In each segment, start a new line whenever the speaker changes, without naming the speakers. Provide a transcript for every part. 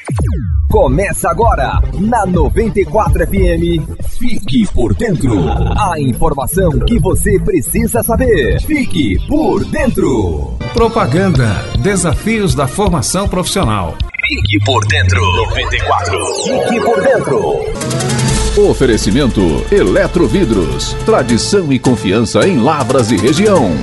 Começa agora, na 94 FM, Fique por Dentro. A informação que você precisa saber. Fique por Dentro.
Propaganda, desafios da formação profissional.
Fique por Dentro. 94. Fique por Dentro.
Oferecimento Eletrovidros. Tradição e confiança em Lavras e região.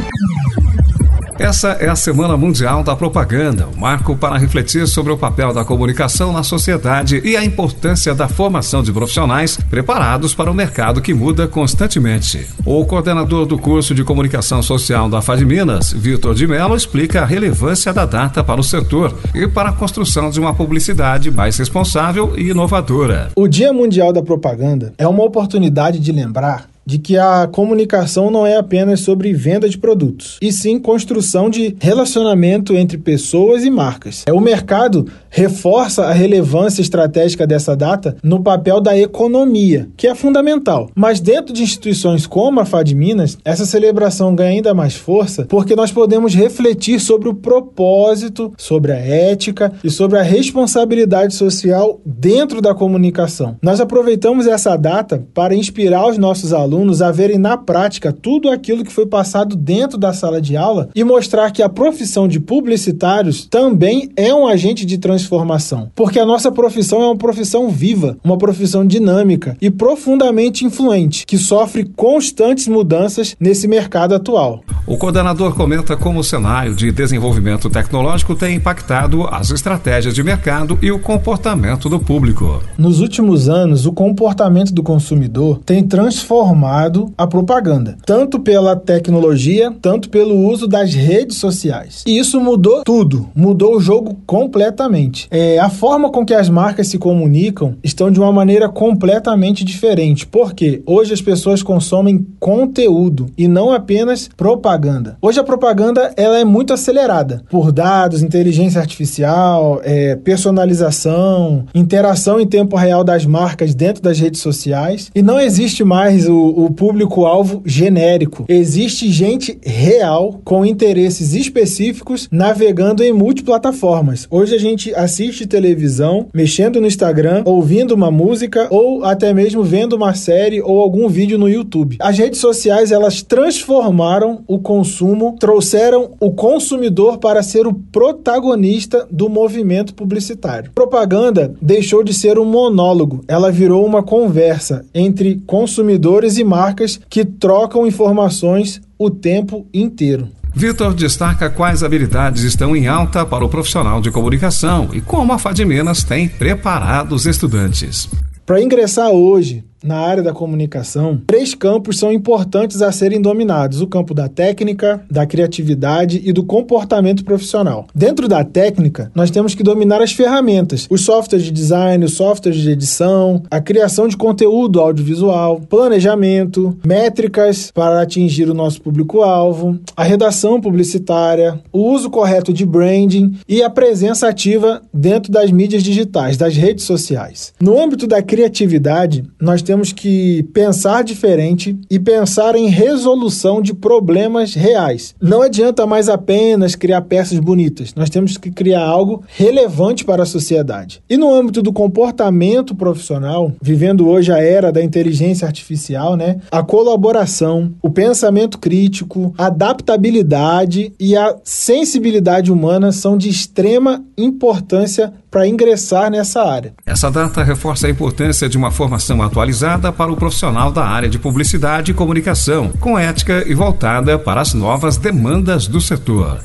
Essa é a Semana Mundial da Propaganda, um marco para refletir sobre o papel da comunicação na sociedade e a importância da formação de profissionais preparados para o mercado que muda constantemente. O coordenador do curso de Comunicação Social da FAD-Minas, Vitor de Mello, explica a relevância da data para o setor e para a construção de uma publicidade mais responsável e inovadora.
O Dia Mundial da Propaganda é uma oportunidade de lembrar de que a comunicação não é apenas sobre venda de produtos, e sim construção de relacionamento entre pessoas e marcas. O mercado reforça a relevância estratégica dessa data no papel da economia, que é fundamental. Mas dentro de instituições como a FAD-Minas, essa celebração ganha ainda mais força porque nós podemos refletir sobre o propósito, sobre a ética e sobre a responsabilidade social dentro da comunicação. Nós aproveitamos essa data para inspirar os nossos alunos a verem na prática tudo aquilo que foi passado dentro da sala de aula e mostrar que a profissão de publicitários também é um agente de transformação, porque a nossa profissão é uma profissão viva, uma profissão dinâmica e profundamente influente, que sofre constantes mudanças nesse mercado atual.
O coordenador comenta como o cenário de desenvolvimento tecnológico tem impactado as estratégias de mercado e o comportamento do público.
Nos últimos anos, o comportamento do consumidor tem transformado a propaganda, tanto pela tecnologia, tanto pelo uso das redes sociais. E isso mudou tudo, mudou o jogo completamente. A forma com que as marcas se comunicam estão de uma maneira completamente diferente, porque hoje as pessoas consomem conteúdo e não apenas propaganda. Hoje a propaganda ela é muito acelerada por dados, inteligência artificial, personalização, interação em tempo real das marcas dentro das redes sociais, e não existe mais o público-alvo genérico. Existe gente real com interesses específicos navegando em multiplataformas. Hoje a gente assiste televisão, mexendo no Instagram, ouvindo uma música ou até mesmo vendo uma série ou algum vídeo no YouTube. As redes sociais, elas transformaram o consumo, trouxeram o consumidor para ser o protagonista do movimento publicitário. Propaganda deixou de ser um monólogo, ela virou uma conversa entre consumidores e marcas que trocam informações o tempo inteiro.
Vitor destaca quais habilidades estão em alta para o profissional de comunicação e como a FAD-Minas tem preparado os estudantes.
Para ingressar hoje na área da comunicação, 3 campos são importantes a serem dominados: o campo da técnica, da criatividade e do comportamento profissional. Dentro da técnica, nós temos que dominar as ferramentas, os softwares de design, os softwares de edição, a criação de conteúdo audiovisual, planejamento, métricas para atingir o nosso público-alvo, a redação publicitária, o uso correto de branding e a presença ativa dentro das mídias digitais, das redes sociais. No âmbito da criatividade, nós temos que pensar diferente e pensar em resolução de problemas reais. Não adianta mais apenas criar peças bonitas, nós temos que criar algo relevante para a sociedade. E no âmbito do comportamento profissional, vivendo hoje a era da inteligência artificial, a colaboração, o pensamento crítico, a adaptabilidade e a sensibilidade humana são de extrema importância para ingressar nessa área.
Essa data reforça a importância de uma formação atualizada para o profissional da área de publicidade e comunicação, com ética e voltada para as novas demandas do setor.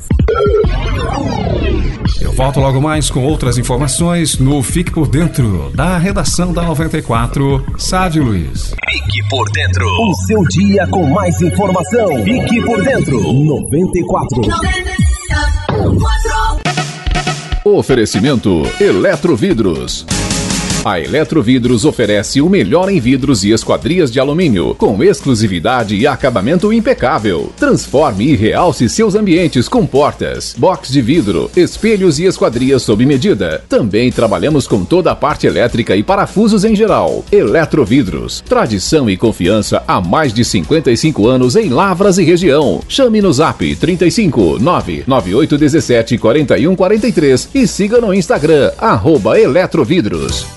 Eu volto logo mais com outras informações no Fique por Dentro, da redação da 94, Sávio Luiz.
Fique por Dentro, o seu dia com mais informação. Fique por Dentro, 94.
Oferecimento Eletrovidros. A Eletrovidros oferece o melhor em vidros e esquadrias de alumínio, com exclusividade e acabamento impecável. Transforme e realce seus ambientes com portas, box de vidro, espelhos e esquadrias sob medida. Também trabalhamos com toda a parte elétrica e parafusos em geral. Eletrovidros, tradição e confiança há mais de 55 anos em Lavras e região. Chame no Zap 35 99817 4143 e siga no Instagram @Eletrovidros.